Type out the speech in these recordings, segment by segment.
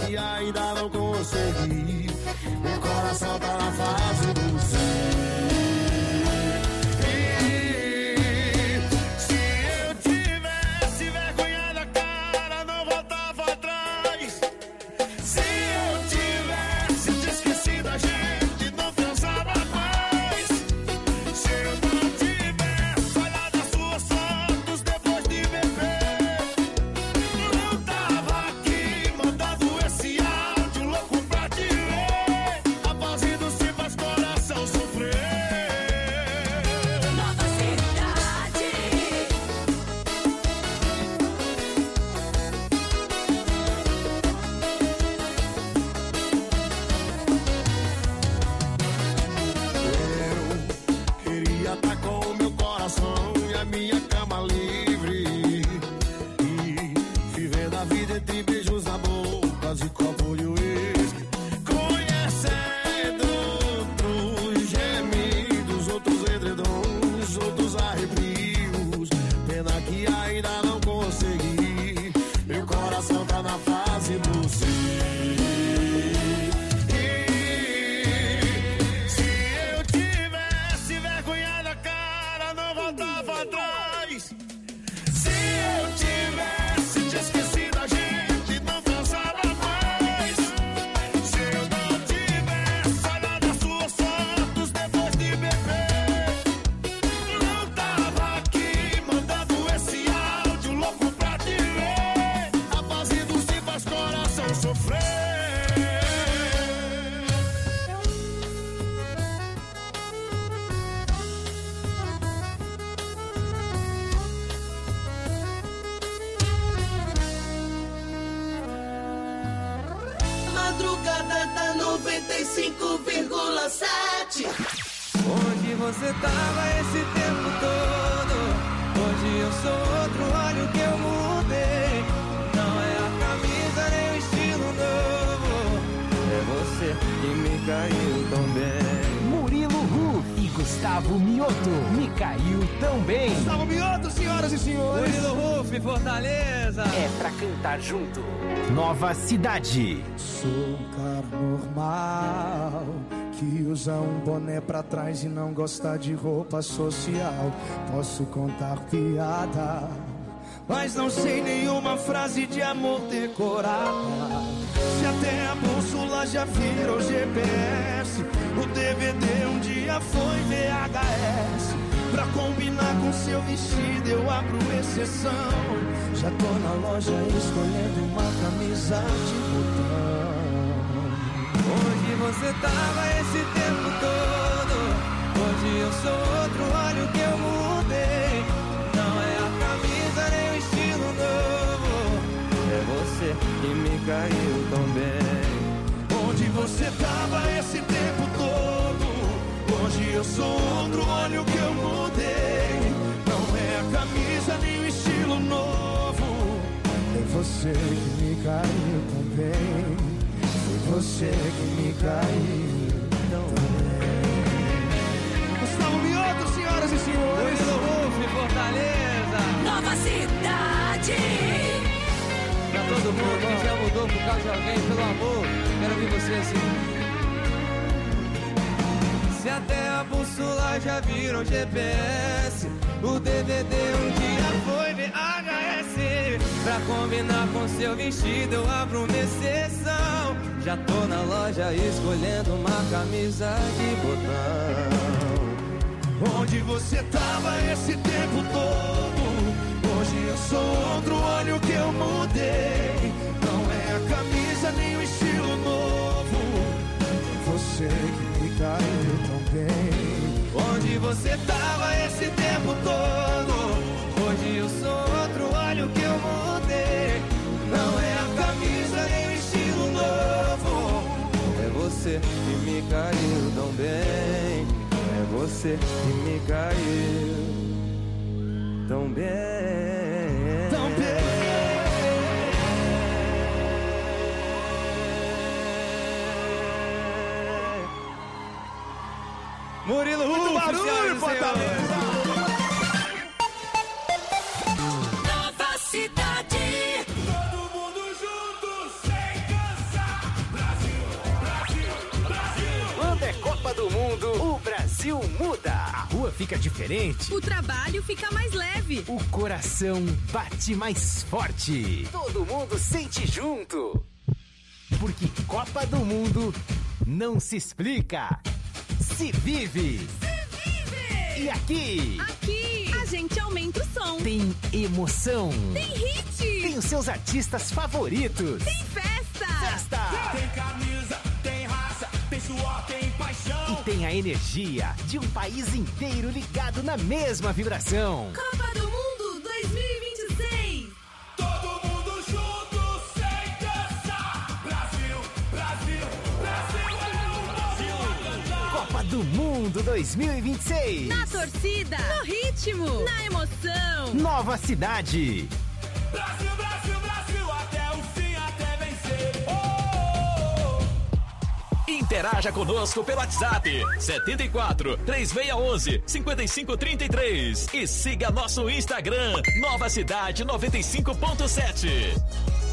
que ainda não consegui. Meu coração tá na fase do sim. Madrugada da 95,7. Onde você tava esse tempo todo? Hoje eu sou outro, olha o que eu mudei. Não é a camisa nem o estilo novo, é você que me caiu tão bem. Murilo Ruf e Gustavo Mioto, me caiu tão bem. Gustavo Mioto, senhoras e senhores. Murilo Ruf, Fortaleza. É pra cantar junto. Nova Cidade. Sou um cara normal que usa um boné pra trás e não gosta de roupa social. Posso contar piada, mas não sei nenhuma frase de amor decorada. Se até a bússola já virou GPS, o DVD um dia foi VHS. Pra combinar com seu vestido eu abro exceção. Já tô na loja escolhendo uma camisa de botão. Onde você tava esse tempo todo? Hoje eu sou outro, olha o que eu mudei. Não é a camisa nem o estilo novo, é você que me caiu tão bem. Onde você tava esse tempo todo? Hoje eu sou outro, olha o que eu mudei. Não é a camisa nem o estilo novo, é você que me caiu tão bem. Foi você que me caiu tão bem. Gustavo Mioto, senhoras e senhores. Murilo Ruf, Fortaleza. Nova Cidade. Pra todo mundo que já mudou por causa de alguém, pelo amor, quero ouvir você assim. Se até a bússola já virou GPS, o DVD um dia foi VHS. Pra combinar com seu vestido eu abro uma exceção. Já tô na loja escolhendo uma camisa de botão. Onde você tava esse tempo todo? Hoje eu sou outro, olha o que eu mudei. Não é a camisa nem o estilo novo, é você que me caiu tão bem. Onde você tava esse tempo todo? Hoje eu sou outro, olha o que eu mudei. Não é a camisa nem o estilo novo, é você que me caiu tão bem. É você que me caiu tão bem. Tão bem. Murilo Ruf, muito barulho, Fortaleza. Nova Cidade. Todo mundo junto, sem cansar. mundo, o Brasil muda. A rua fica diferente. O trabalho fica mais leve. O coração bate mais forte. Todo mundo sente junto. Porque Copa do Mundo não se explica, se vive. E aqui a gente aumenta o som. Tem emoção. Tem hit. Tem os seus artistas favoritos. Tem festa. Tem camisa, tem raça, tem suor, tem paixão. E tem a energia de um país inteiro ligado na mesma vibração. Copa do Mundo 2026. Todo mundo junto sem cansar. Brasil, Brasil, Brasil é o Brasil a cantar. Copa do Mundo 2026. Na torcida, no ritmo, na emoção. Nova cidade. Brasil, Brasil, Brasil, até o fim, até vencer. Interaja conosco pelo WhatsApp 74 3611 5533 e siga nosso Instagram Nova Cidade 95.7.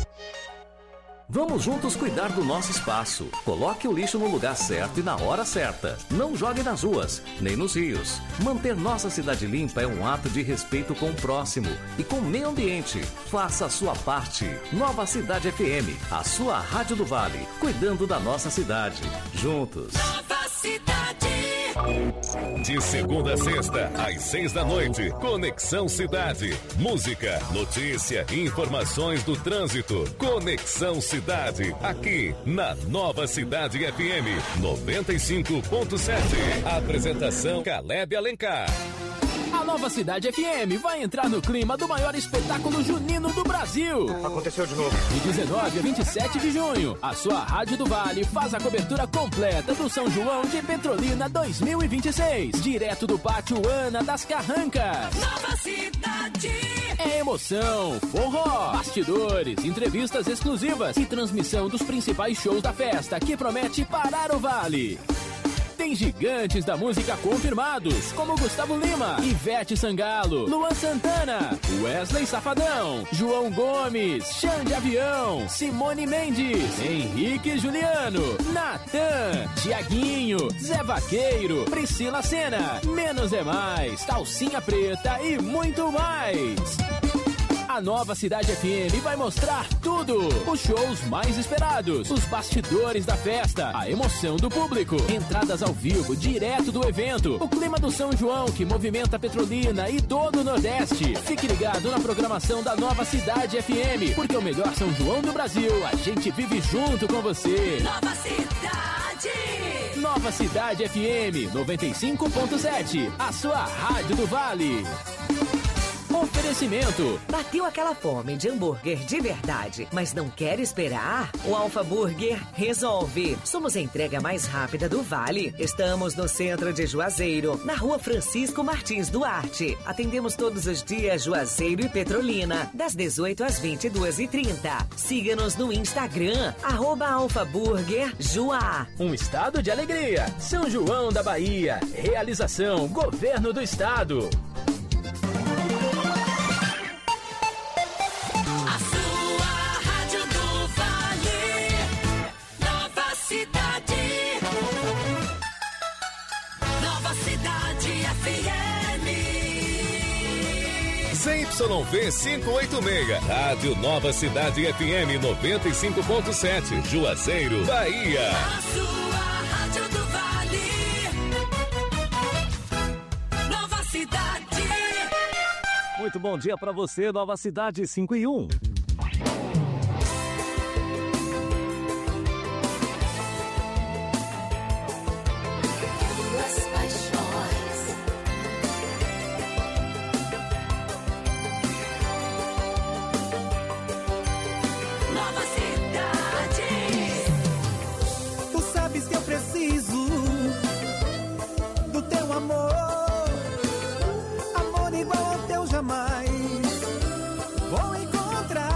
Vamos juntos cuidar do nosso espaço. Coloque o lixo no lugar certo e na hora certa. Não jogue nas ruas, nem nos rios. Manter nossa cidade limpa é um ato de respeito com o próximo e com o meio ambiente. Faça a sua parte. Nova Cidade FM, a sua Rádio do Vale, cuidando da nossa cidade. Juntos. Nova Cidade. De segunda a sexta, às 6 da noite, Conexão Cidade. Música, notícia e informações do trânsito. Conexão Cidade, aqui na Nova Cidade FM 95.7. Apresentação Caleb Alencar. A Nova Cidade FM vai entrar no clima do maior espetáculo junino do Brasil. Aconteceu de novo. De 19 a 27 de junho, a sua Rádio do Vale faz a cobertura completa do São João de Petrolina 2026. Direto do Pátio Ana das Carrancas. Nova Cidade. É emoção, forró, bastidores, entrevistas exclusivas e transmissão dos principais shows da festa que promete parar o Vale. Tem gigantes da música confirmados, como Gustavo Lima, Ivete Sangalo, Luan Santana, Wesley Safadão, João Gomes, Xande Avião, Simone Mendes, Henrique Juliano, Natan, Tiaguinho, Zé Vaqueiro, Priscila Sena, Menos é Mais, Calcinha Preta e muito mais. A Nova Cidade FM vai mostrar tudo. Os shows mais esperados, os bastidores da festa, a emoção do público, entradas ao vivo direto do evento, o clima do São João que movimenta Petrolina e todo o Nordeste. Fique ligado na programação da Nova Cidade FM, porque o melhor São João do Brasil a gente vive junto com você. Nova Cidade. Nova Cidade FM 95.7, a sua Rádio do Vale. Oferecimento. Bateu aquela fome de hambúrguer de verdade, mas não quer esperar? O Alfa Burger resolve. Somos a entrega mais rápida do Vale. Estamos no centro de Juazeiro, na rua Francisco Martins Duarte. Atendemos todos os dias Juazeiro e Petrolina, das 18 às 22h30. Siga-nos no Instagram, @alfaburgerjuá. Um estado de alegria. São João da Bahia. Realização Governo do Estado. ZYV 586, Rádio Nova Cidade FM 95.7, Juazeiro, Bahia. A sua Rádio do Vale. Nova Cidade. Muito bom dia para você, Nova Cidade 5 e 1. Amor igual ao teu jamais vou encontrar.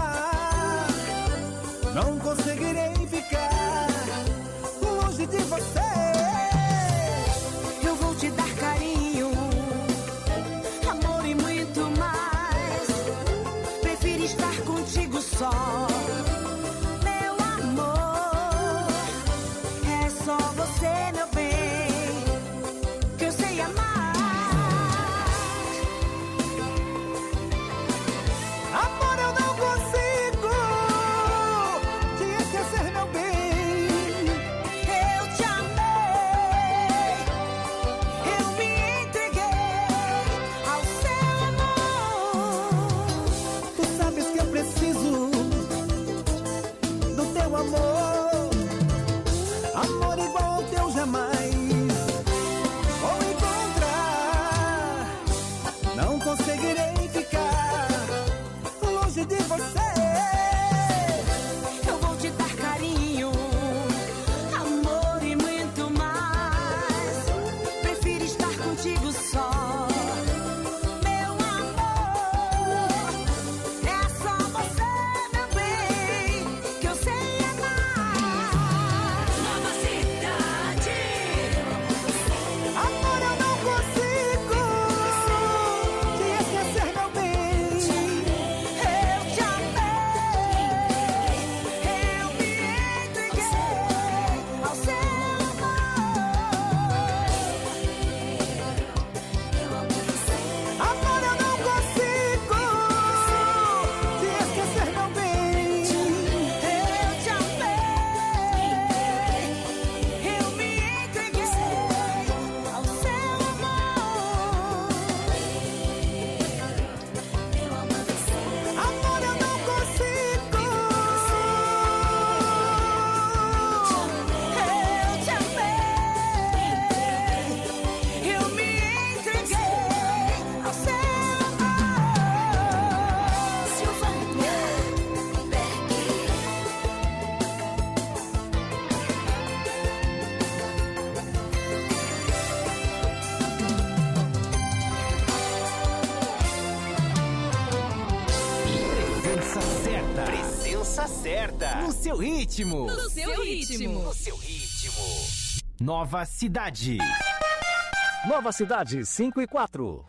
certa, no seu ritmo. No seu ritmo. No seu ritmo. Nova Cidade. Nova Cidade 5 e 4.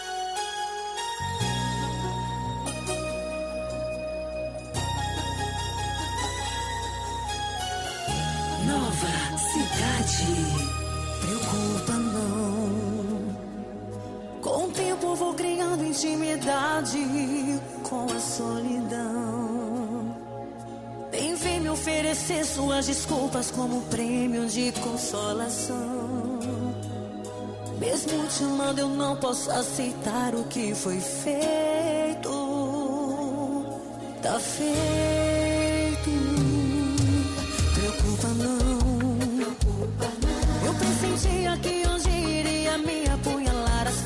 Nova Cidade. Preocupa não. Com o tempo vou criando intimidade com a solidão. Vem ver me oferecer suas desculpas como prêmio de consolação. Mesmo te amando eu não posso aceitar o que foi feito. Tá feito. Preocupa não. Eu pressentia que hoje iria me apunhalar as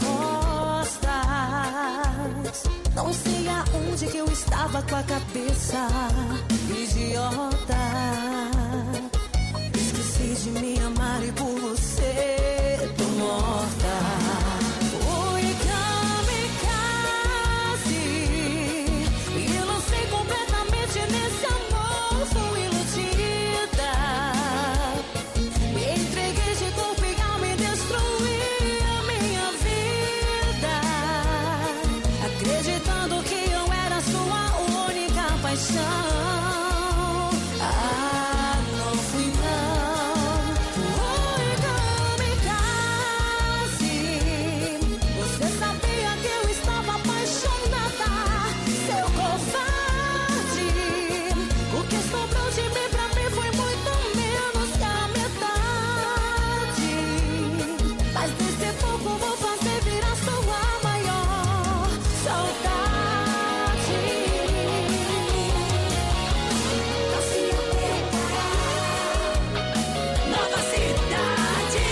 costas. Não sei aonde que eu estava com a cabeça. Idiota. Esqueci de me amar e por você tô morta. Oi, kamikaze. E eu não sei completamente nesse amor. Fui iludida. Me entreguei de corpo e alma e destruí a minha vida. Acreditando que eu era sua única paixão. Não fui não. Oi, kamikaze. Você sabia que eu estava apaixonada. Seu covarde. O que sobrou de mim pra mim foi muito menos que a metade. Mas desse pouco vou fazer virar sua maior saudade. Nova Cidade.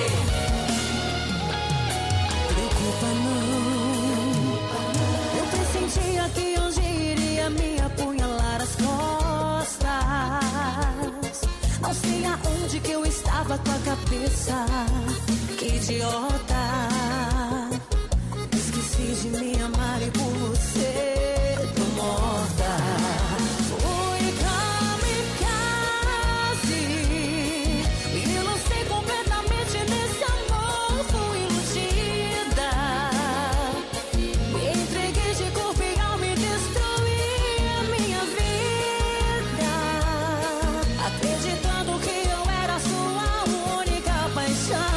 Preocupa não. Eu pressentia que hoje iria me apunhalar as costas. Não sei aonde que eu estava com a cabeça. Que idiota. Esqueci de me amar e por você tô morta. Oi, kamikaze. E eu não sei completamente nesse amor. Fui iludida. Me entreguei de corpo e alma e destruí a minha vida. Acreditando que eu era sua única paixão.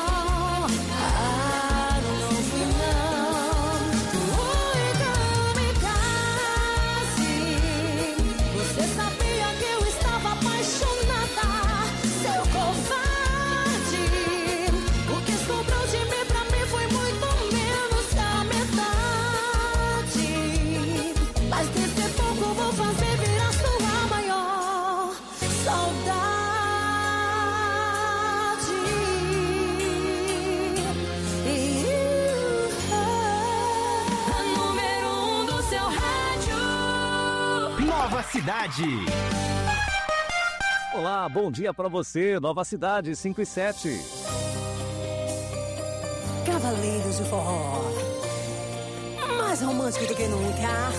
Não fui não. Oi, kamikaze. Você sabia que eu estava apaixonada. Seu covarde. O que sobrou de mim pra mim foi muito menos que a metade. Mas desse pouco vou fazer virar sua maior saudade. A número 1 do seu rádio. Nova Cidade. Olá, bom dia pra você. Nova Cidade 5 e 7. Cavaleiros de forró, mais romântico do que nunca.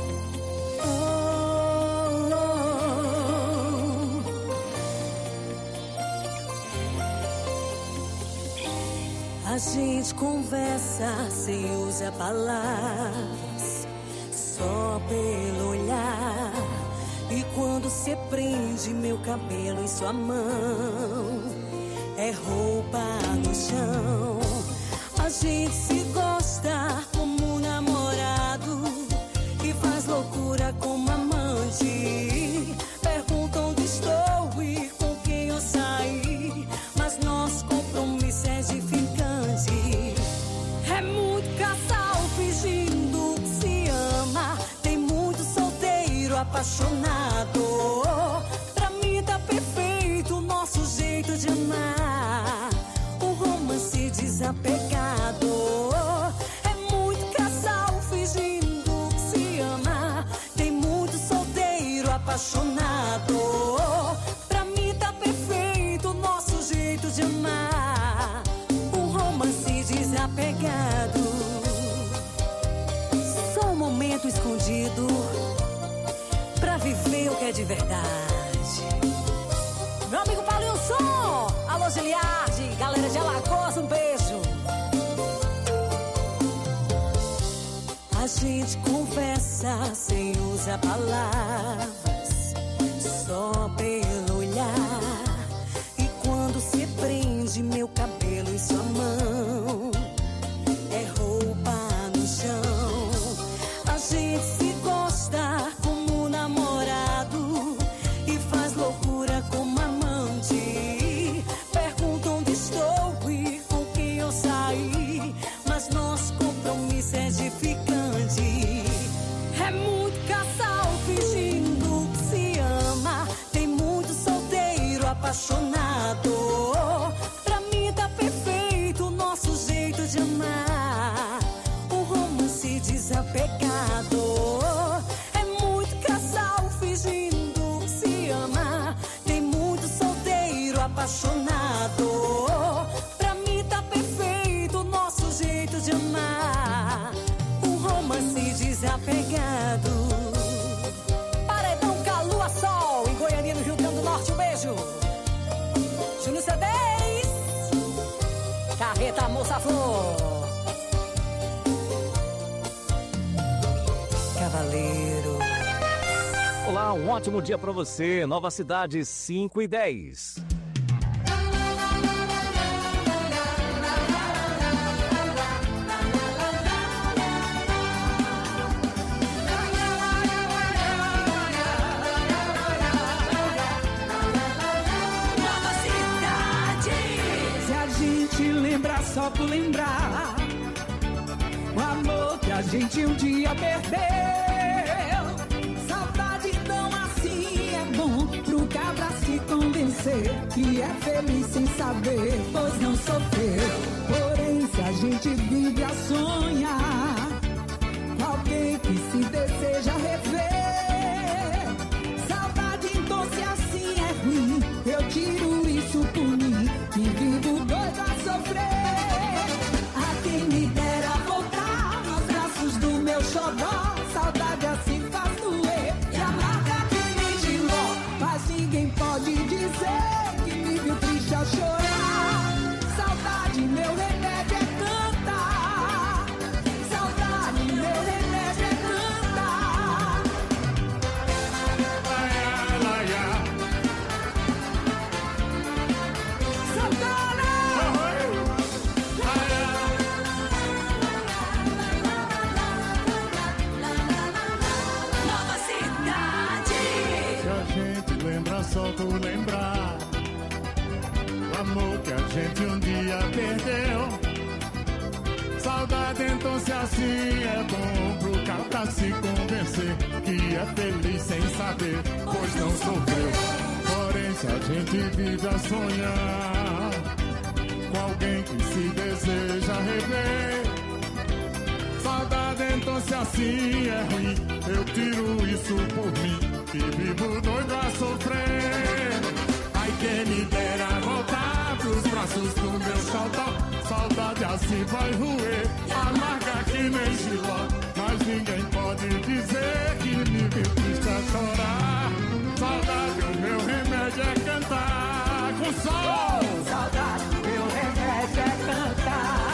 A gente conversa sem usar palavras, só pelo olhar. E quando cê prende meu cabelo em sua mão, é roupa no chão. A gente se gosta como namorado e faz loucura como amante. Pergunta onde estou e com quem eu saí, mas nosso compromisso é edificante. É muito casal fingindo que se ama, tem muito solteiro apaixonado. Pra mim tá perfeito o nosso jeito de amar, um romance desapegado. É muito casal fingindo que se ama, tem muito solteiro apaixonado. Pra mim tá perfeito o nosso jeito de amar, um romance desapegado. Só um momento escondido pra viver o que é de verdade. Meu amigo Paulinho Som, alô Giliardi, galera de Alagoas, um beijo. A gente conversa sem usar palavras, só pelo olhar. E quando se prende meu cabelo em sua mão, é roupa no chão. A gente se gosta como namorado e faz loucura como amante. Pergunta onde estou e com quem eu saí, mas nosso compromisso é edificante. É muito casal fingindo que se ama, tem muito solteiro apaixonado. Pra mim tá perfeito o nosso jeito de amar, um romance desapegado. É muito casal fingindo que se ama, tem muito solteiro apaixonado. Pra mim tá perfeito o nosso jeito de amar, um romance desapegado. Paredão Calua Sol, em Goiânia, no Rio Grande do Norte, um beijo. Júnior C10, Carreta Moça Flor, Cavaleiro. Olá, um ótimo dia pra você. Nova Cidade, 5:10. Nova cidade. Se a gente lembrar só por lembrar o amor que a gente um dia perdeu, saudade tão assim é bom pro cabra se convencer que é feliz sem saber, pois não sofreu. Porém, se a gente vive a sonhar com alguém que se deseja rever, saudade então se assim é ruim, eu tiro isso por mim, que vivo doido a sofrer. A quem me dera voltar nos braços do meu xodó, saudade assim faz doer e amarga que nem giló. Mas ninguém pode dizer que me viu triste ao chorar. Saudade, meu remédio é cantar. Saudade, meu remédio é cantar. Nova cidade. Se a gente lembra só por lembrar o amor que a gente um dia perdeu, saudade então se assim é bom pro cabra se convencer que é feliz sem saber, pois não sofreu. Porém, se a gente vive a sonhar com alguém que se deseja rever, saudade então se assim é ruim, eu tiro isso por mim, que vivo doido a sofrer. Ai, quem me dera voltar pros braços do meu xodó, saudade assim vai roer, amarga que nem giló. Mas ninguém pode dizer que me viu triste a chorar. Saudade, o meu remédio é cantar com sol. Saudade, meu remédio é cantar.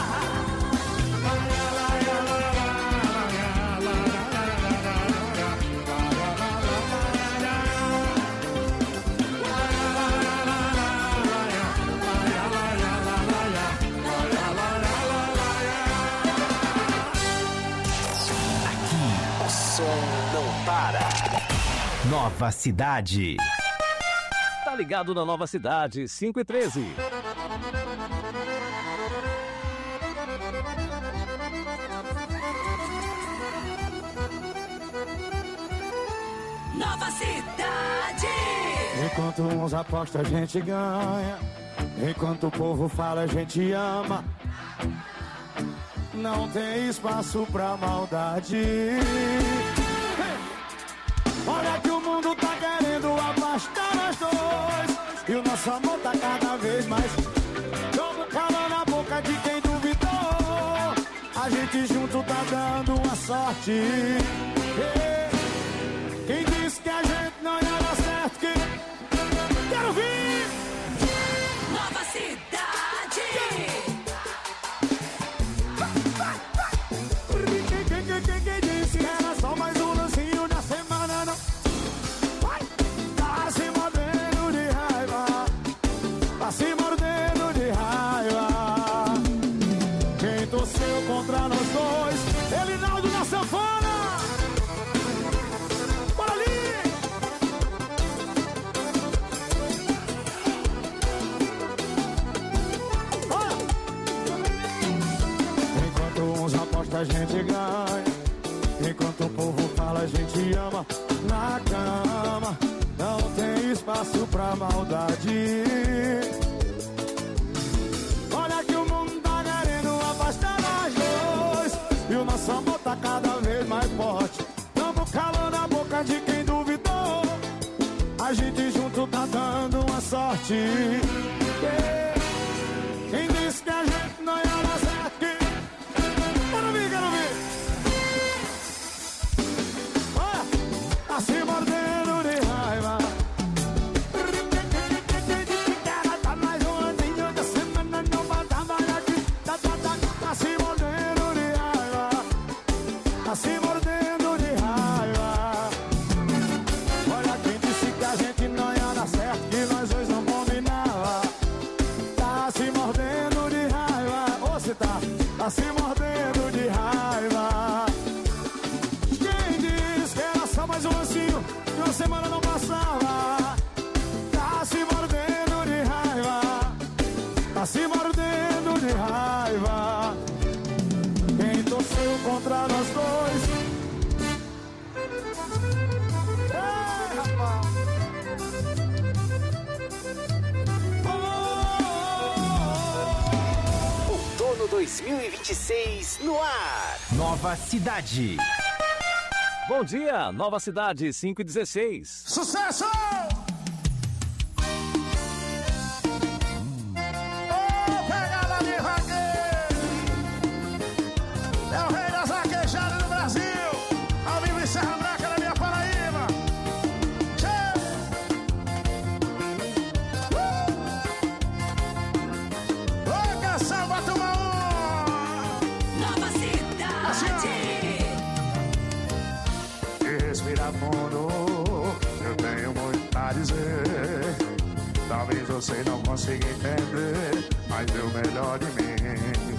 O som não para. Nova Cidade. Tá ligado na Nova Cidade, 5:13. Nova cidade. Enquanto uns apostam, a gente ganha. Enquanto o povo fala, a gente ama. Não tem espaço pra maldade. Olha que o mundo tá querendo afastar nós dois, e o nosso amor tá cada vez mais. Jogo calor na boca de quem duvidou. A gente junto tá dando uma sorte. Quem disse que a gente aqui. Quero vir. Nova Cidade. Quem disse que era só mais um lancinho da semana, não? Tá se mordendo de raiva. Tá se mordendo de raiva. Quem torceu contra nós dois? Elinaldo na sanfona. Bora ali. Enquanto uns apostam, a gente ganha. Enquanto o povo fala, a gente ama. Na cama não tem espaço pra maldade. Olha que o mundo tá querendo afastar nós dois. E o nosso amor tá cada vez mais forte. Tamo calando a boca de quem duvidou. A gente junto tá dando uma sorte. Quem disse que a gente não ia dar certo aqui? Quero ver. Olha, tá se mordendo de raiva. Tá mais um andinho da semana, não vai trabalhar aqui. Tá se mordendo de raiva. Tá se mordendo de raiva. Olha quem disse que a gente não ia dar certo, que nós dois não combinava. Tá se mordendo de raiva. Ô, cê tá se mordendo de raiva. Quem disse que era só mais um lancinho e uma semana não passava? Tá se mordendo de raiva. Tá se mordendo de raiva. Quem torceu contra nós dois? Ei, rapaz. Outono 2026 no ar. Nova Cidade. Bom dia, Nova Cidade, 5h16. Sucesso! Pegada de vaqueiro. É o rei das vaquejadas do Brasil. Ao vivo em Serra Branca, na minha Paraíba. Ô, canção, bota uma Nova Cidade. Respira fundo, eu tenho muito a dizer. Talvez você não consiga entender, mas deu o melhor de mim.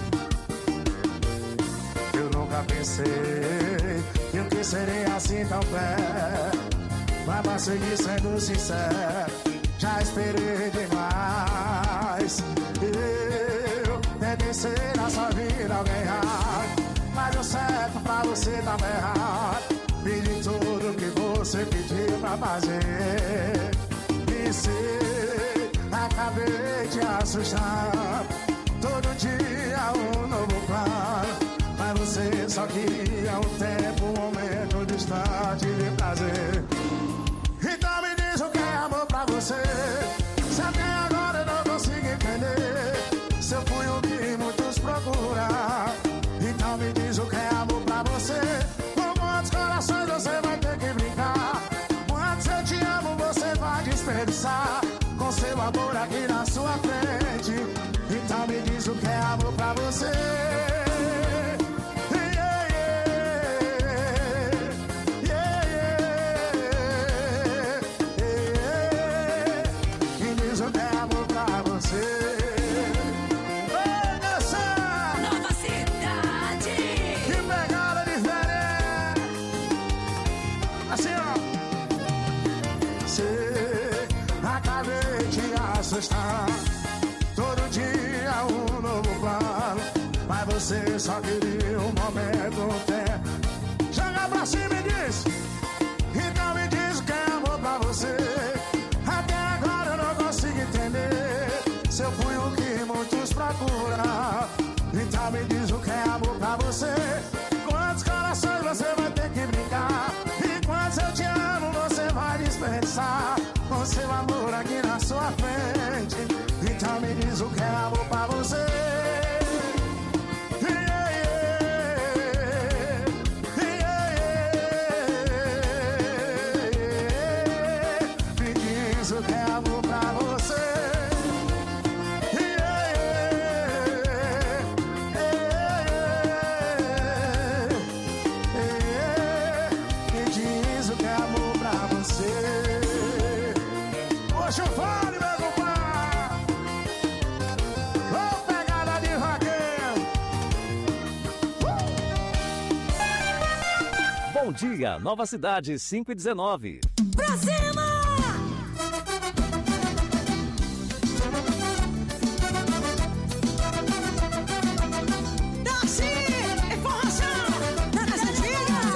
Eu nunca pensei que eu que seria assim tão perto, mas pra seguir sendo sincero, já esperei demais. Eu tentei ser na sua vida alguém errado, mas o certo pra você tava errado. Pedi tudo que você pediu pra fazer. E sei, acabei te assustar. Todo dia um novo plano, mas você só queria um tempo, um momento distante de prazer. Então me diz o que é amor pra você. Se até agora eu não consigo entender, se eu fui o que muitos procuram. Então me diz o que é amor pra você. Corações você vai ter que brincar. Quantos eu te amo você vai desperdiçar, com seu amor aqui na sua frente. Então me diz o que é amor pra você. Me diz o que é amor pra você. Nova Cidade. Que pegada diferente. Assim, ó. Cê acabei de assustar. Todo dia um novo plano, mas você só queria um momento, um tempo. Joga pra cima e diz. Então me diz o que é amor pra você. Até agora eu não consigo entender, se eu fui o que muitos procuram. Então me diz o que é amor pra você. Quantos corações você vai ter que brincar, e quantos eu te amo você vai desperdiçar, com seu amor aqui na sua frente. Então me diz o que é amor pra você. Me pra você. Quem diz o que é amor pra você? Hoje eu falo, meu compadre. Ô, pegada de vaqueiro. Bom dia, Nova Cidade, 5h19. Pra cima! Desce! É forração! Tá nas antigas!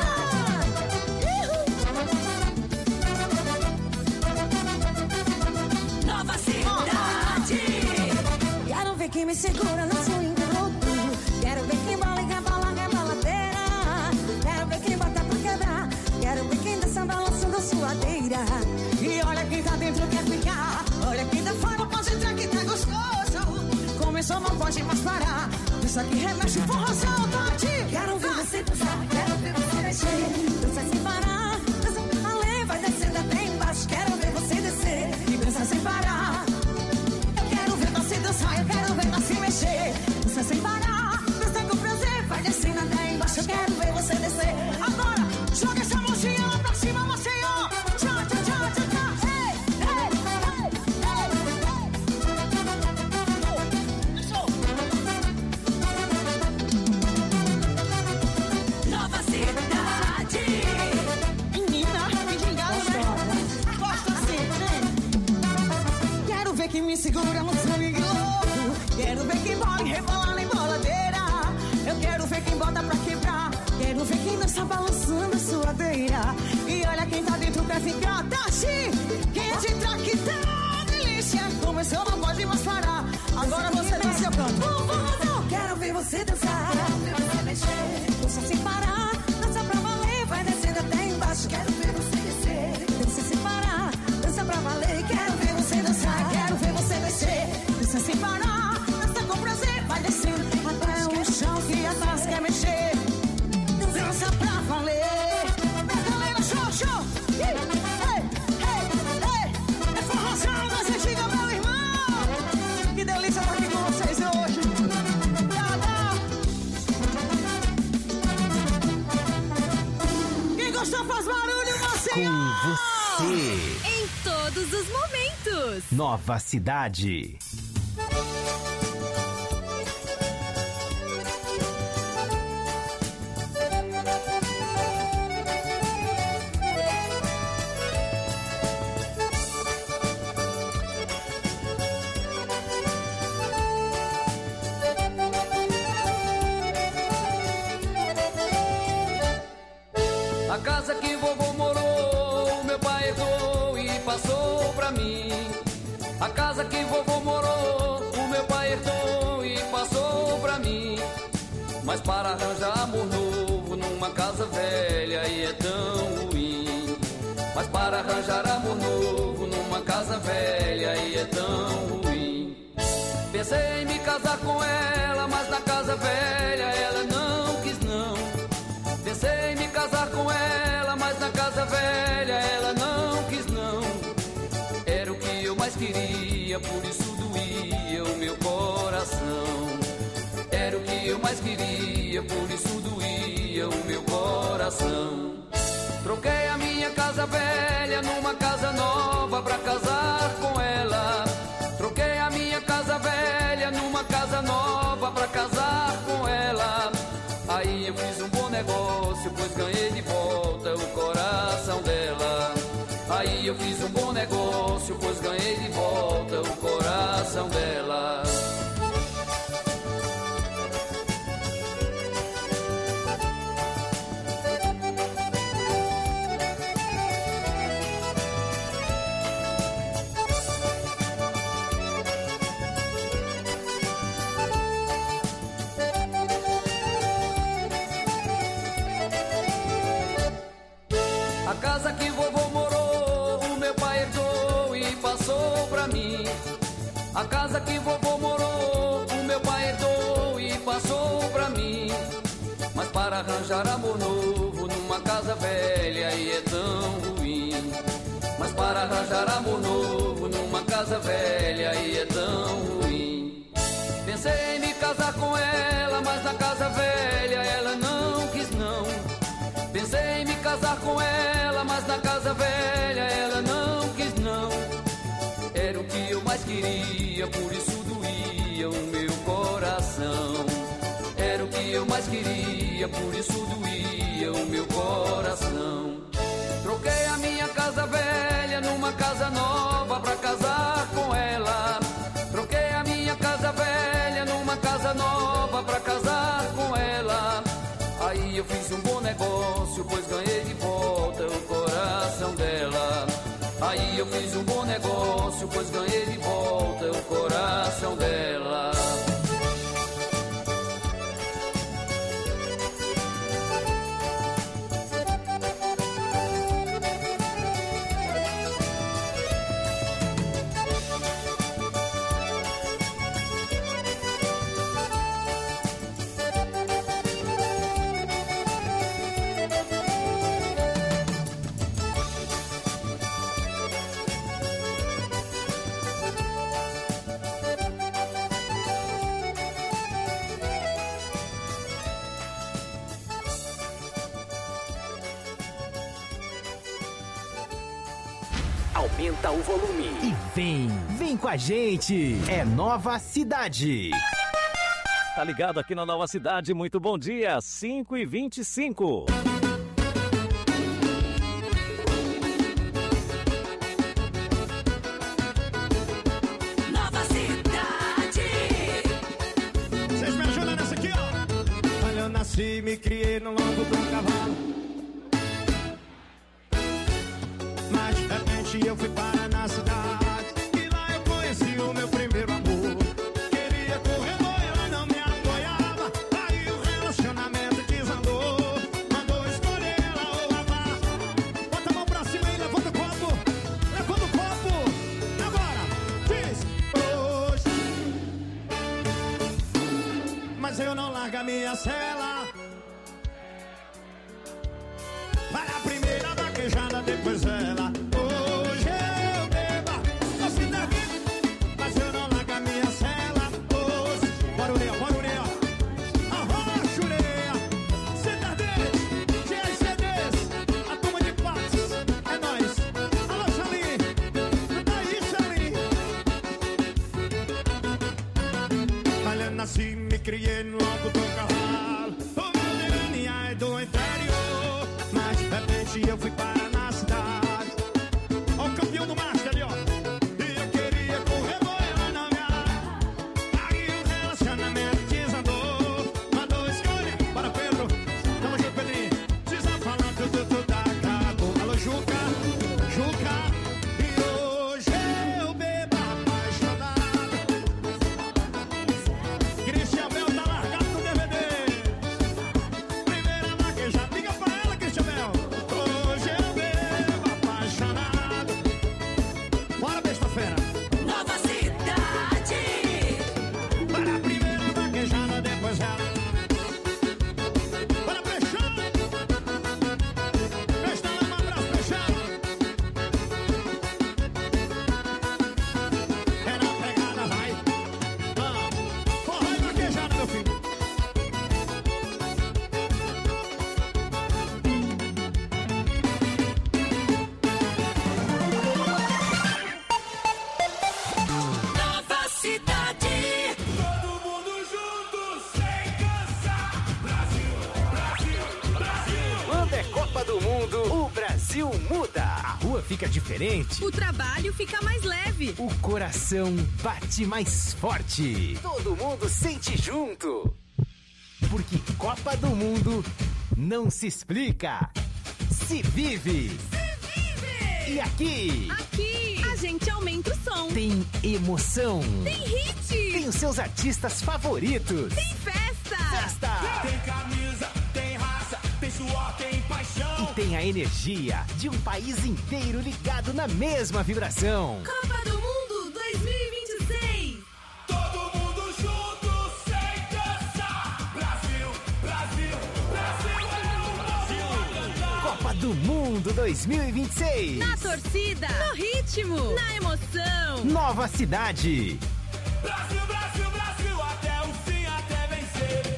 Nova Cidade. Quero ver quem me segura no swing do outro. Quero ver quem bola e rebola, reboladeira. Quero ver quem bota pra quebrar. Quero ver quem dança balançando a suadeira. E olha quem tá dentro quer ficar. Olha quem tá fora pode entrar que tá gostoso. Começou, não pode mais parar. Isso aqui remexe forrozão, Tati. Quero ver você dançar, quero ver você mexer. Dança sem parar, dança pra valer. Vai descendo até embaixo, quero ver você descer. E dança sem parar. Eu quero ver você dançar, eu quero ver você mexer. Dança sem parar, dança com prazer. Vai descendo até embaixo, eu quero ver você descer. Agora, joga essa mãozinha lá pra cima, Maceió. Tchá, tchá, tchá, tchá, tchá. Ei, ei, ei, Nova Cidade. menina, me gingado, né? Gosta assim, né? Quero ver quem me segura no swing louco. Quero ver quem bola e rebola na emboladeira. Eu quero ver quem bota pra quebrar. Quero ver quem dança balançando a suadeira. E olha quem tá dentro quer ficar. Taxi, quem é de traque tá delícia. Começou, não pode mais parar. Agora você dança, eu canto. Quero ver você dançar. Quero ver você mexer. Dança sem parar, dança pra valer. Vai descendo até embaixo. Quero ver você descer. Dança sem parar, dança pra valer. Quero ver você dançar. Quero ver você descer. Dança sem parar, dança com prazer. Vai descendo até o chão que atrás quer mexer. Dança pra valer. Minha galera, show, show. Ei, ei, ei, ei. É forrozão das antigas, meu irmão. Que delícia estar aqui com vocês hoje. Quem gostou faz barulho, Maceió. Com você. Em todos os momentos. Nova Cidade. A casa que vovô morou, meu pai herdou e passou pra mim. A casa que vovô morou, o meu pai herdou e passou pra mim. Mas para arranjar amor novo numa casa velha aí é tão ruim. Mas para arranjar amor novo numa casa velha aí é tão ruim. Pensei em me casar com ela, mas na casa velha ela não quis não. Pensei em me casar com ela, mas na casa velha ela não quis não. Era o que eu mais queria, por isso doía o meu coração. Era o que eu mais queria, por isso doía o meu coração. Troquei a minha casa velha numa casa nova pra casar com ela. Troquei a minha casa velha numa casa nova pra casar com ela. Aí eu fiz um bom negócio, pois ganhei de volta o coração dela. Aí eu fiz um bom negócio, pois ganhei de volta o coração dela. A casa que vovô morou, o meu pai herdou e passou pra mim. A casa que vovô morou, o meu pai herdou e passou pra mim. Mas para arranjar amor novo numa casa velha aí é tão ruim. Mas para arranjar amor novo numa casa casa velha e é tão ruim. Pensei em me casar com ela, mas na casa velha ela não quis não. Pensei em me casar com ela, mas na casa velha ela não quis não. Era o que eu mais queria, por isso doía o meu coração. Era o que eu mais queria, por isso doía o meu coração. Troquei a minha casa velha numa casa nova pra casar com ela. Troquei a minha casa velha numa casa nova pra casar com ela. Aí eu fiz um bom negócio, pois ganhei de volta o coração dela. Aí eu fiz um bom negócio, pois ganhei de volta o coração dela. Aumenta o volume e vem com a gente. É Nova Cidade. Tá ligado aqui na Nova Cidade, muito bom dia, 5h25. Nova Cidade. Vocês me ajudam nessa aqui, ó. Olha, eu nasci, me criei no lombo de um cavalo. Mas de repente eu fui parar na cidade e lá eu conheci o meu primeiro amor. Queria correr boi, ela não me apoiava. Aí o relacionamento desandou. Mandou escolher ela ou lavar. Bota a mão pra cima e levanta o copo. Levanta o copo. Agora, diz hoje. Mas eu não largo a minha cela. Vai a primeira vaquejada, depois ela. Hoje eu beba, você tá vindo, mas eu não largo a minha cela. Hoje, bora ureia, arrocha ureia. Cidadez, GSDs, a turma de Patos, é nóis. Alô, Xalim, tá aí, Xalim. Olha, eu nasci, me criei no lombo do cavalo. O meu DNA é do interior, mas de repente eu fui parar na cidade. Ó o campeão do master ali, ó. E eu queria correr, boi, ela não me ama. Aí o relacionamento desandou. Mandou escolher, bora Pedro. Tamo junto, Pedrinho. Desafalando tudo da acabou. Alô, Juca. E hoje eu bebo apaixonado. Cristian Bel tá largado no DVD. Primeira vaquejada, liga pra ela, Cristian Bel. Hoje eu bebo apaixonado. Bora, besta fera. Nova Cidade. Para a primeira vaquejada, depois ela. Bora, Peixão. Besta, um abraço, Peixão. É na pegada, vai. Forró e vaquejada, meu filho. Nova Cidade. Todo mundo junto, sem cansar. Brasil, Quando é Copa do Mundo, o Brasil muda. A rua fica diferente. O trabalho fica mais leve. O coração bate mais forte. Todo mundo sente junto. Porque Copa do Mundo não se explica, se vive. E aqui Aqui, a gente aumenta o som. tem emoção. Tem hit. Tem os seus artistas favoritos. Tem festa. Festa! tem camisa, tem raça, tem suor, tem paixão. E tem a energia de um país inteiro ligado na mesma vibração. Copa do Mundo 2026. Todo mundo junto, sem cansar. Brasil, é o Brasil a cantar. Copa do Mundo 2026. Na torcida, no ritmo, na emoção. Nova Cidade. Brasil, Brasil, Brasil, até o fim, até vencer.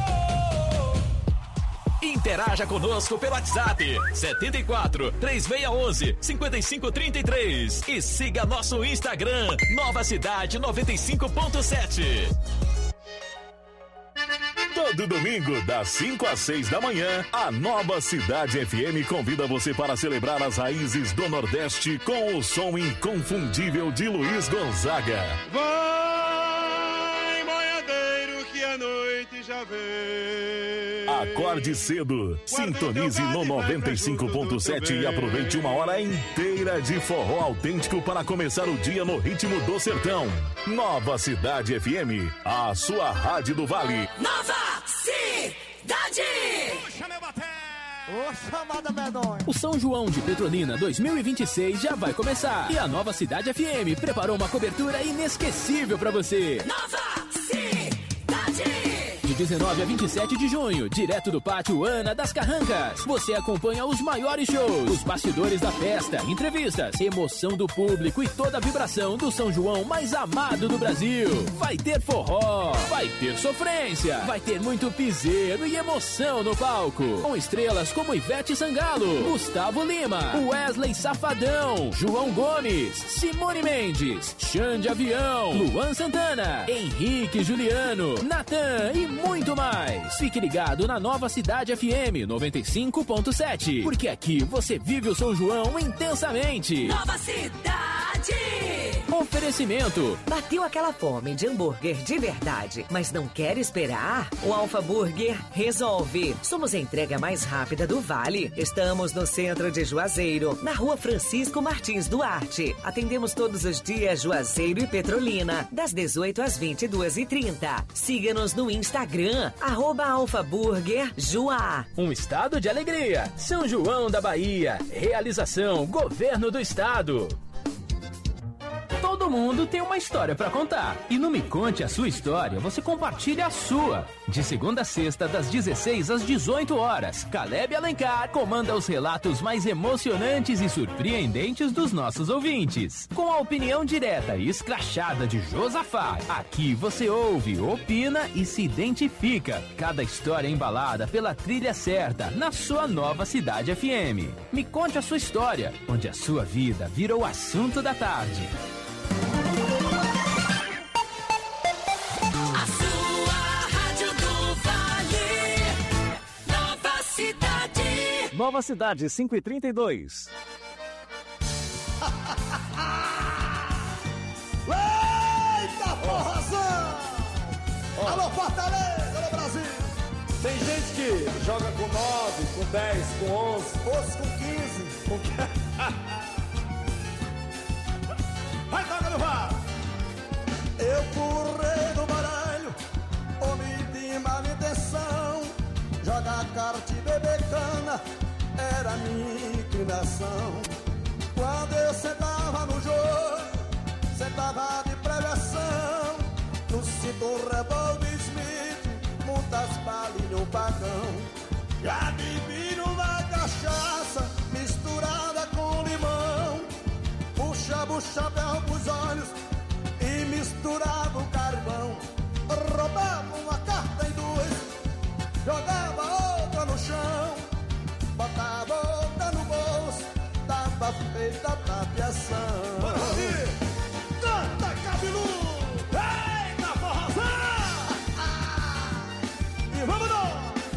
Interaja conosco pelo WhatsApp 74 3611 5533 e siga nosso Instagram Nova Cidade 95.7. Todo domingo, das 5 às 6 da manhã, a Nova Cidade FM convida você para celebrar as raízes do Nordeste com o som inconfundível de Luiz Gonzaga. Vai, boiadeiro, que a noite já vem. Acorde cedo, sintonize no 95.7 e aproveite uma hora inteira de forró autêntico para começar o dia no ritmo do sertão. Nova Cidade FM, a sua rádio do Vale. Nova Cidade! Ô, chamada medonha! O São João de Petrolina 2026 já vai começar. E a Nova Cidade FM preparou uma cobertura inesquecível pra você. Nova Cidade! De 19 a 27 de junho, direto do Pátio Ana das Carrancas. Você acompanha os maiores shows, os bastidores da festa, entrevistas, emoção do público e toda a vibração do São João mais amado do Brasil. Vai ter forró, vai ter sofrência, vai ter muito piseiro e emoção no palco. Com estrelas como Ivete Sangalo, Gustavo Lima, Wesley Safadão, João Gomes, Simone Mendes, Xande Avião, Luan Santana, Henrique Juliano, Natan e muito mais. Fique ligado na Nova Cidade FM 95.7, porque aqui você vive o São João intensamente. Nova Cidade! Oferecimento. Bateu aquela fome de hambúrguer de verdade, mas não quer esperar? O Alfa Burger resolve. Somos a entrega mais rápida do Vale. Estamos no centro de Juazeiro, na Rua Francisco Martins Duarte. Atendemos todos os dias Juazeiro e Petrolina, das 18 às 22h30. Siga-nos no Instagram, @AlfaBurgerJuá. Um estado de alegria. São João da Bahia. Realização Governo do Estado. Todo mundo tem uma história pra contar. E no Me Conte a Sua História, você compartilha a sua. De segunda a sexta, das 16 às 18 horas, Caleb Alencar comanda os relatos mais emocionantes e surpreendentes dos nossos ouvintes. Com a opinião direta e escrachada de Josafá, aqui você ouve, opina e se identifica. Cada história embalada pela trilha certa, na sua Nova Cidade FM. Me Conte a Sua História, onde a sua vida vira o assunto da tarde. A sua rádio do Vale. Nova Cidade. Nova Cidade, 5h32. Eita porrazão! Alô, Fortaleza, alô, Brasil! Tem gente que joga com 9, com 10, com 11, outros com 15, com... Vai, toca no VAR! Eu corri do baralho, homem de má intenção. Jogar carta e beber cana era minha inclinação. Quando eu sentava no jogo, sentava de prevenção. No cinto revólver Smith, muitas balinhas um pagão. Já bebi numa cachaça misturada com limão. Puxava o chapéu pros olhos e misturava o carvão. Roubava uma carta em duas, jogava outra no chão, botava outra no bolso, tava feita a tapiação. Bora ouvir! Canta, cabeludo! Eita, forrozão! E vamos nós!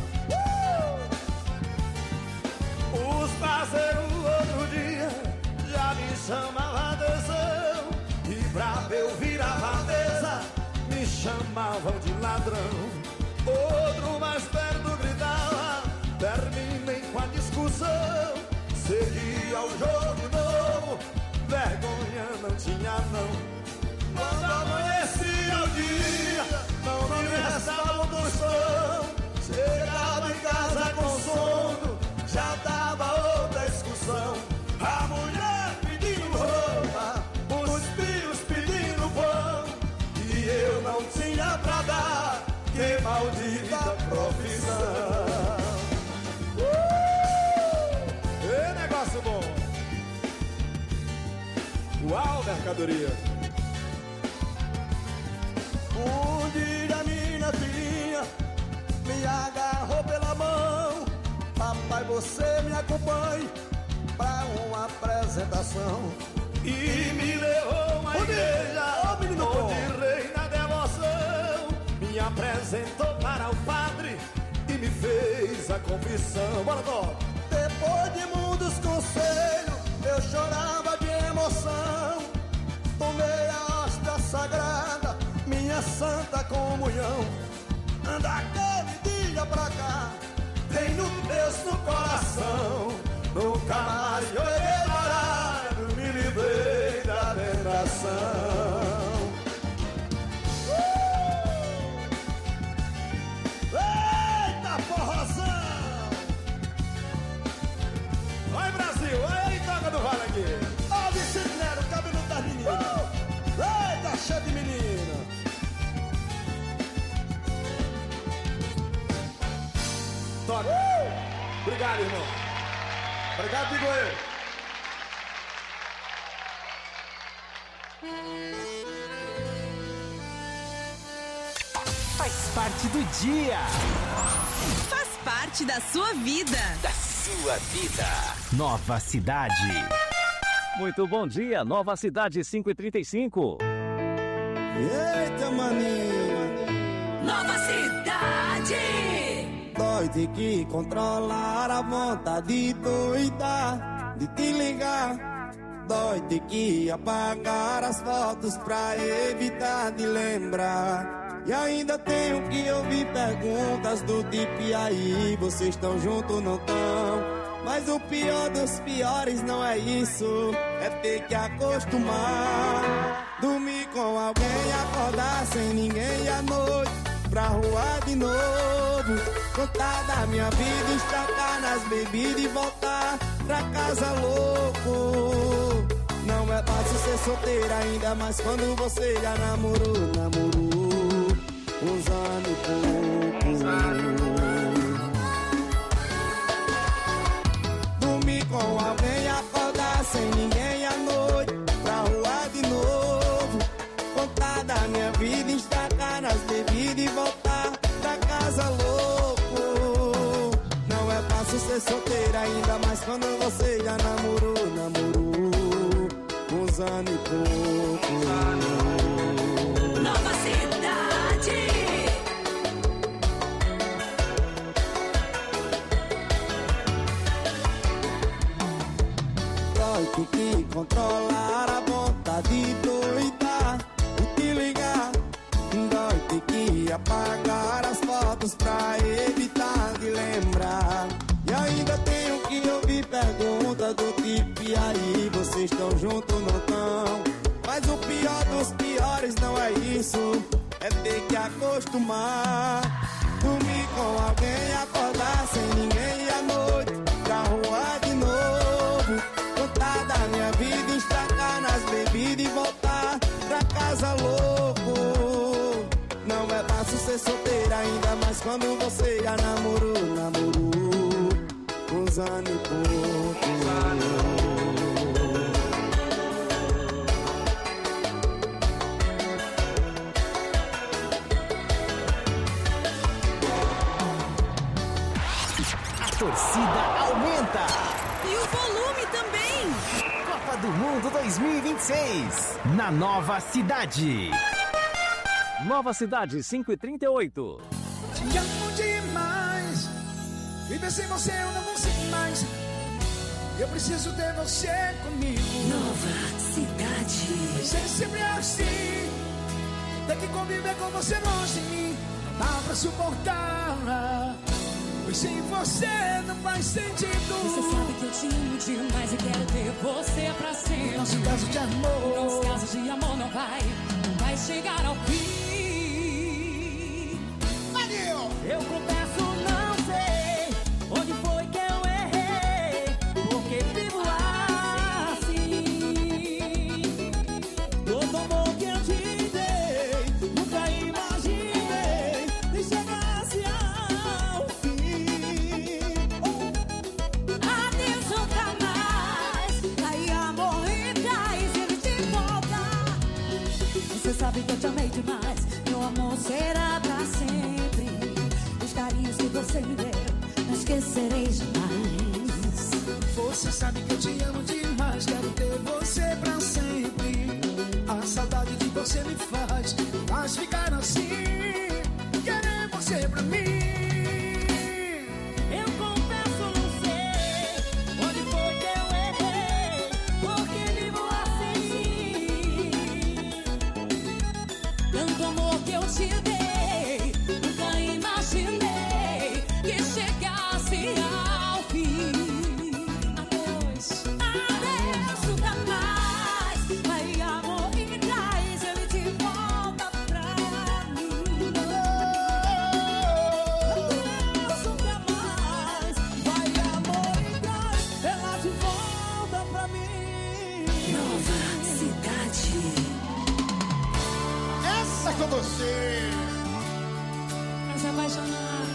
Os parceiros outro dia já me chamavam a atenção, e pra eu virar mesa me chamavam de ladrão. Outro mais perto gritava, terminem com a discussão. Seguia o jogo de novo, vergonha não tinha não. Quando amanhecia o dia, não me restava um tostão. Chegava em casa com sono, já dava outra excursão. A mulher pedindo roupa, os filhos pedindo pão, e eu não tinha pra dar, que maldita profissão. Qual mercadoria? Um dia minha filha me agarrou pela mão. Papai, você me acompanhe pra uma apresentação. E me levou uma igreja, onde reina a devoção. Me apresentou para o padre e me fez a confissão. Bora, Dó! Depois de muitos conselhos, eu chorava de emoção. Tomei a hóstia sagrada, minha santa comunhão. Daquele dia pra cá, tenho Deus no coração. Nunca mais eu errei baralho, me livrei da tentação. Eita, forrozão! Vai, Brasil! Aí, toca do vale aqui! Ó, Vicente Nero, cabelo das meninas! Eita, cheio de menina! Toca! Obrigado, irmão! Obrigado, digo eu! Faz parte do dia. Faz parte da sua vida. Da sua vida. Nova Cidade. Muito bom dia, Nova Cidade 5h35. Eita, maninho! Nova Cidade. Dói ter que controlar a vontade doida de te ligar. Dói ter que apagar as fotos pra evitar de lembrar. E ainda tenho que ouvir perguntas do tipo: e aí, vocês estão juntos, não tão? Mas o pior dos piores não é isso, é ter que acostumar. Dormir com alguém, acordar sem ninguém e à noite pra rua de novo. Contar da minha vida, estacar nas bebidas e voltar pra casa louco. Não é fácil ser solteira, ainda mais quando você já namorou uns anos e pouco. Dormir com alguém, acordar sem ninguém à noite pra rua de novo. Contar da minha vida, estacar nas bebidas e voltar pra casa louco. Não é fácil ser solteira, ainda mais quando você já namorou uns anos e pouco. Nova Cidade. Dói ter que controlar a vontade doida de te ligar. Dói ter que apagar as fotos pra evitar de lembrar. E ainda tenho que ouvir perguntas do tipo: e aí, vocês estão juntos, não tão? Mas o pior dos piores não é isso, é ter que acostumar. Dormir com alguém, acordar sem ninguém e à noite pra rua de novo. Contar da minha vida, estacar nas bebidas e voltar pra casa louco. Não é fácil ser solteira, ainda mais quando você já namorou uns anos e pouco. A torcida aumenta. E o volume também. Copa do Mundo 2026. Na Nova Cidade. Nova Cidade 5h38. Te amo demais. Viver sem você eu não consigo mais. Eu preciso ter você comigo. Nova Cidade. Ser sempre assim. Ter que conviver com você longe de mim. Não dá pra suportar. Pois sem você não faz sentido. Você sabe que eu te amo demais e quero ter você pra sempre. Nosso caso de amor, nosso caso de amor não vai chegar ao fim. Eu confesso, não sei onde foi que eu errei, porque vivo assim. Todo amor que eu te dei, nunca imaginei que chegasse ao fim. Adeus, nunca mais. Aí amor e traz, ele te sabe que eu te amei demais. Meu amor será pra sempre. Os carinhos que você me deu, não esquecerei jamais. Você sabe que eu te amo demais. Quero ter você pra sempre. A saudade que você me faz ficar assim. Querer você pra mim. Eu confesso, não sei onde foi que eu errei, porque vivo assim. Tanto amor que eu te dei, nunca imaginei que chegasse ao fim. Adeus, adeus, nunca mais. Vai, amor, e traz ele de volta pra mim. Adeus, nunca mais. Vai, amor, e traz ela de volta pra mim. Nova Cidade. Essa com você. Mas apaixonada.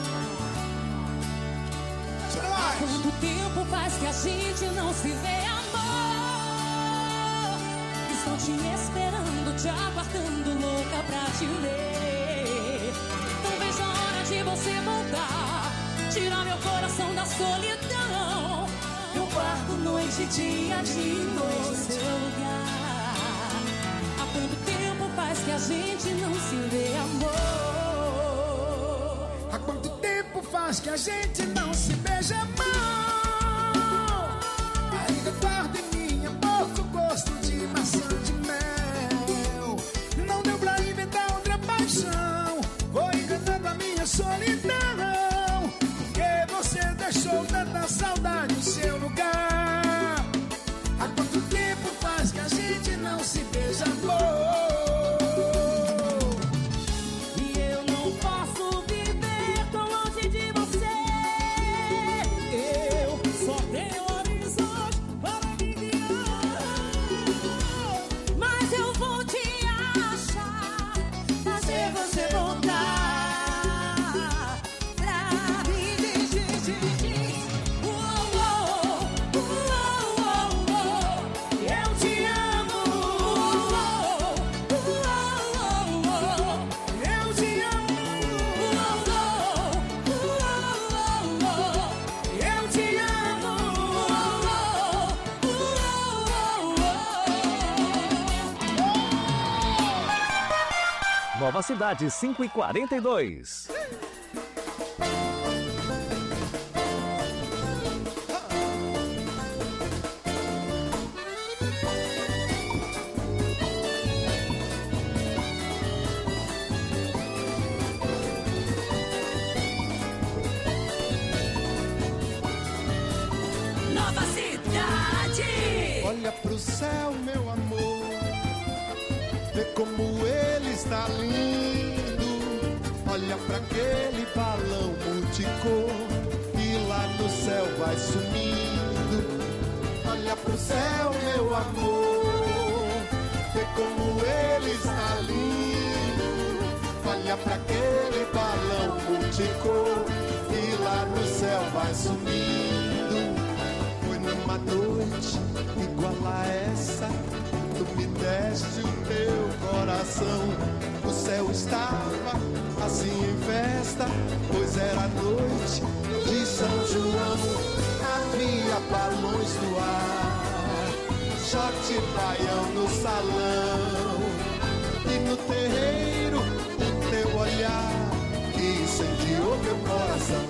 Quanto tempo faz que a gente não se vê, amor? Estou te esperando, te aguardando, louca pra te ver. Não vejo a hora de você voltar, tirar meu coração da solidão. Eu guardo noite e dia de novo seu lugar. Há quanto tempo faz que a gente não se vê, amor? Há quanto tempo faz que a gente não se beija, amor? Ainda guardo em minha boca o gosto de maçã de mel. Não deu pra inventar outra paixão. Vou enganando a minha solidão, porque você deixou tanta saudade no seu lugar. Há quanto tempo faz que a gente não se beija, amor? E eu não posso viver tão longe de você. Eu só tenho horizonte para me guiar. Mas eu vou te achar, fazer você voltar pra mim. Eu te amo. Eu te amo. Eu te amo. Nova Cidade 5h42. Nova Cidade. Olha pro céu, meu amor, vê como ele está lindo. Olha pra aquele balão multicor que lá no céu vai sumindo. Olha pro céu, meu amor, vê como ele está lindo. Olha pra aquele balão multicor que lá no céu vai sumindo. Foi numa noite igual a essa, tu me deste o teu coração. O céu estava assim em festa, pois era noite de São João. Havia balões no ar, shot baião no salão. E no terreiro o teu olhar que incendiou meu coração.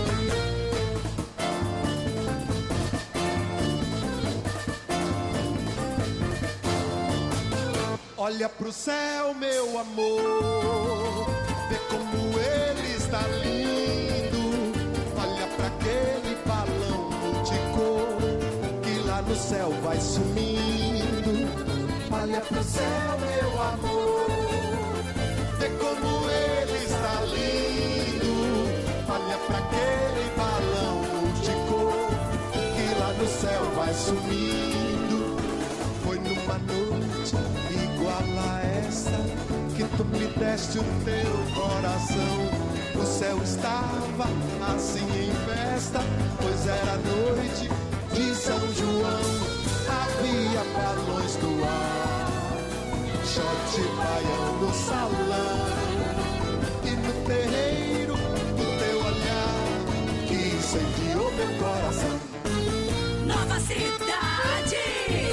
Olha pro céu, meu amor, vê como ele está lindo. Olha pra aquele balão multicor que lá no céu vai sumindo. Olha pro céu, meu amor, vê como ele está lindo. Olha pra aquele balão multicor que lá no céu vai sumindo. Foi numa noite igual a essa que tu me deste o teu coração. O céu estava assim em festa, pois era noite de São João. Havia balões no ar, shot baião no salão. E no terreiro, o teu olhar que incendiou meu coração. Nova Cidade.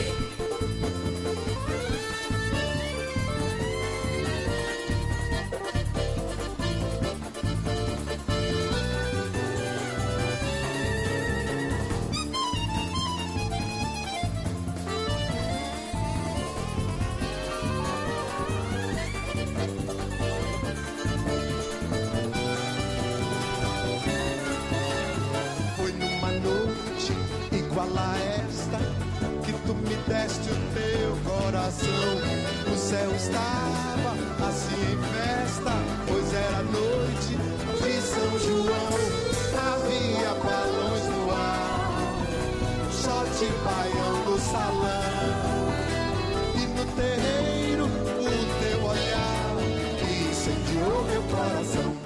A esta que tu me deste o teu coração. O céu estava assim em festa, pois era noite de São João. Havia balões no ar, shot baião no salão. E no terreiro o teu olhar que incendiou meu coração.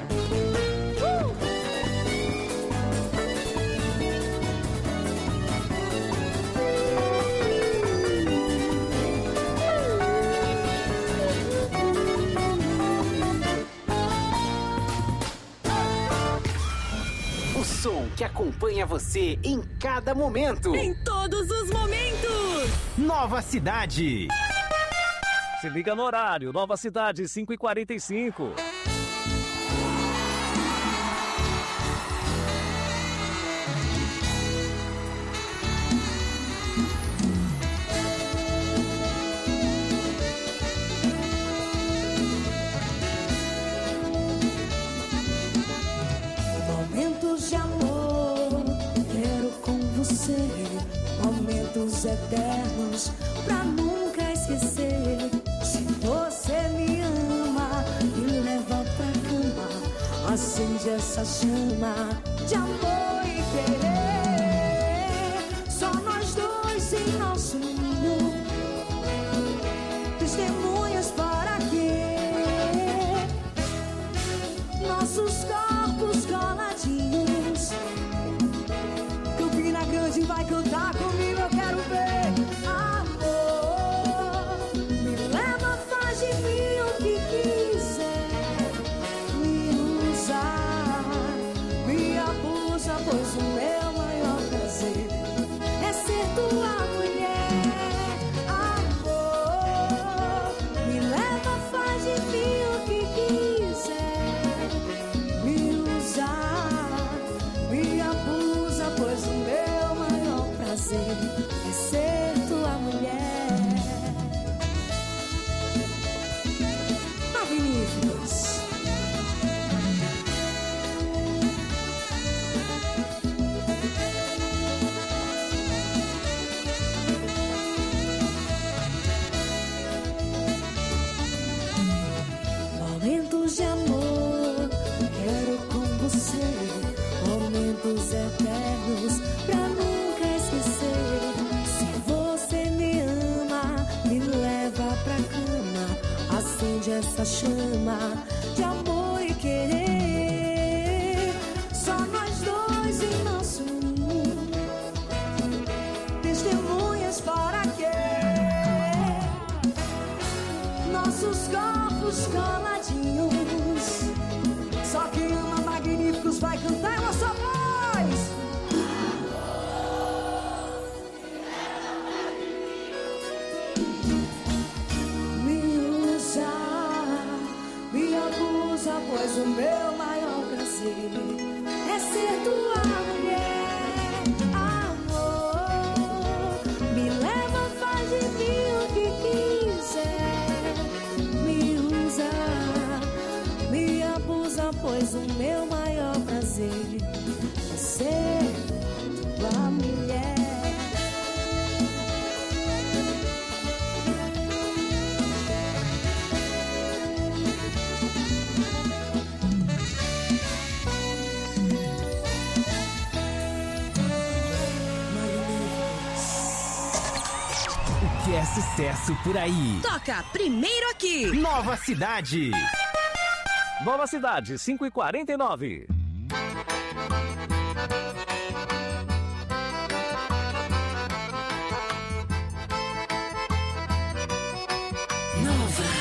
O som que acompanha você em cada momento. Em todos os momentos. Nova Cidade. Se liga no horário, Nova Cidade, 5h45. Momentos de amor, quero com você. Momentos eternos, pra nunca esquecer. Se você me ama, me leva pra cama. Acende essa chama de amor e querer. Só nós dois em nosso ninho. Testemunhas para quê? Nossos corpos coladinhos. Campina Grande vai cantar comigo, eu quero ver. Amor, me leva, faz de mim o que quiser. Me usar, me abusa, pois o meu maior prazer é ser tua mulher. Amor, me leva, faz de mim o que quiser. Me usar, me abusa, pois o meu maior prazer é ser tua mulher. Magníficos. Momentos de amor, quero com você. Momentos eternos, pra nunca esquecer. Se você me ama, me leva pra cama. Acende essa chama de amor e querer. Só nós dois em nosso ninho. Testemunhas para quê? Nossos corpos coladinhos. Só quem ama Magníficos vai cantar a nossa voz. Me usa, me abusa, pois o meu maior prazer é ser tua mulher. Amor, me leva, faz de mim o que quiser. Me usa, me abusa, pois o meu maior prazer é ser tua mulher. O que é sucesso por aí? Toca primeiro aqui. Nova Cidade. Nova Cidade, 5h49. Nova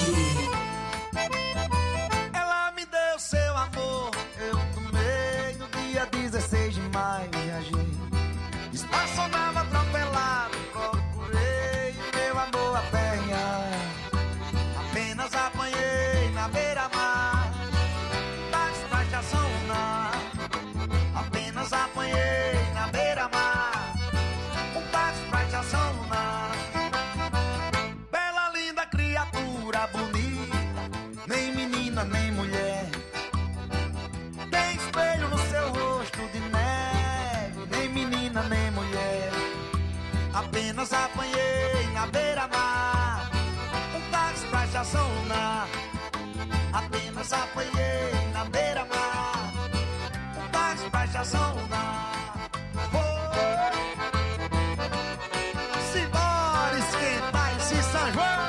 Ela me deu seu amor, eu tomei no dia 16 de maio, viajei. Estacionava atropelado, procurei o meu amor apanhar. Apenas apanhei na beira-mar, táxi pra estacionar. Apenas apanhei na beira-mar, um táxi pra estacionar. Bela, linda criatura bonita, nem menina nem mulher. Tem espelho no seu rosto de neve, nem menina nem mulher. Apenas apanhei na beira-mar, um táxi pra estacionar. Apenas apanhei na beira-mar, um táxi pra estacionar. Simbora esquentar esse São João.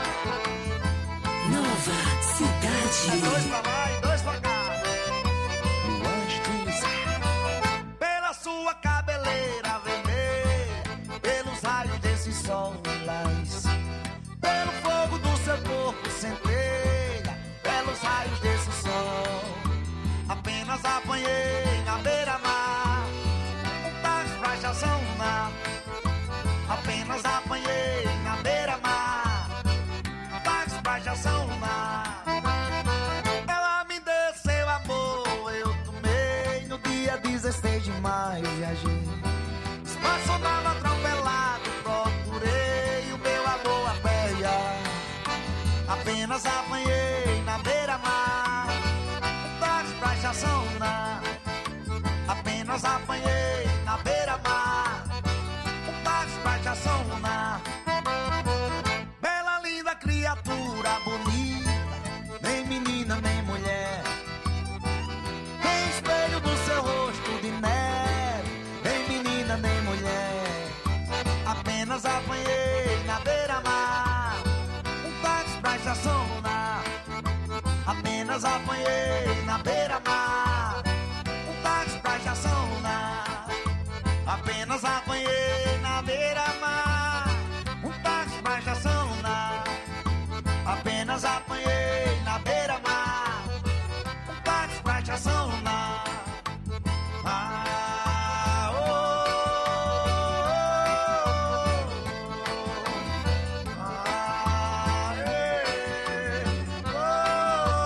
Nova Cidade. É dois pra lá e dois pra cá. E antes disso, pela sua cabeleira vermelha, pelos raios desse sol lilás, pelo fogo do seu corpo centelha, pelos raios desse sol. Apenas apanhei na beira-mar, um táxi pra estacionar. Apenas apanhei na beira-mar, um táxi pra estacionar. Ela me deu seu amor, eu tomei no dia 16 de maio, viajei. Estacionava atropelado, procurei o meu amor a pé. Apenas apanhei na beira-mar, um táxi pra estacionar. Apenas apanhei na beira-mar, um táxi pra estacionar. Bela, linda criatura bonita, nem menina nem mulher. Tem espelho do seu rosto de neve, nem menina nem mulher. Apenas apanhei na beira-mar, um táxi pra estacionar. Apenas apanhei